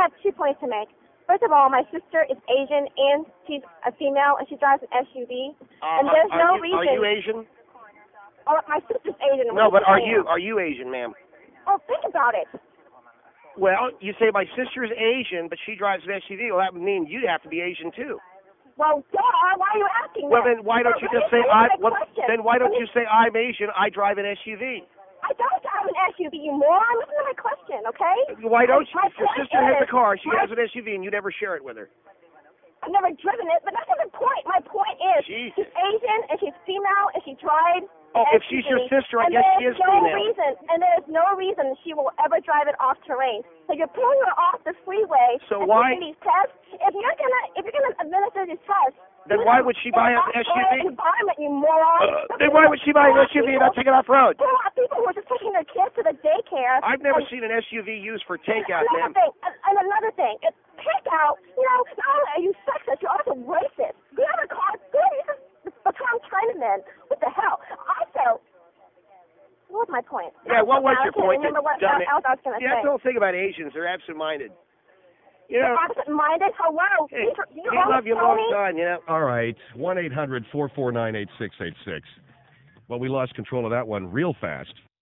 have 2 points to make. First of all, my sister is Asian and she's a female and she drives an SUV. And there's no reason. Are you Asian? Oh, my sister's Asian. No, but are you Asian, ma'am? Oh, think about it. Well, you say my sister's Asian, but she drives an SUV. Well, that would mean you'd have to be Asian too. Well, duh. Why are you asking Well, that? then why don't you just say then why don't you say I'm Asian? I drive an SUV. I don't drive an SUV, you moron. Listen to my question, okay? Why don't you? If your sister has a car, she has an SUV, and you never share it with her. I've never driven it, but that's not the point. My point is, she's Asian and she's female and she drives. Oh, if she's your sister, I guess she is female. And there's no reason she will ever drive it off terrain. So you're pulling her off the freeway. So why? These tests. If you're gonna administer these tests, then why would she buy an SUV? Environment, you moron. Then why would she buy an SUV and not take it off road? There are people who are just taking their kids to the daycare. I've never seen an SUV used for takeout, ma'am. Another thing, it's takeout. Not only are you sexist, you're also racist. You have a car. You just become Chinamen. What the hell? Also, what was my point? Yeah, what was your point? I remember what else I was going to say. Yeah, that's the whole thing about Asians. They're absent-minded. You know, absent-minded? Hello. Hey, we love you a long time, you know. All right, 1-800-449-8686. Well, we lost control of that one real fast.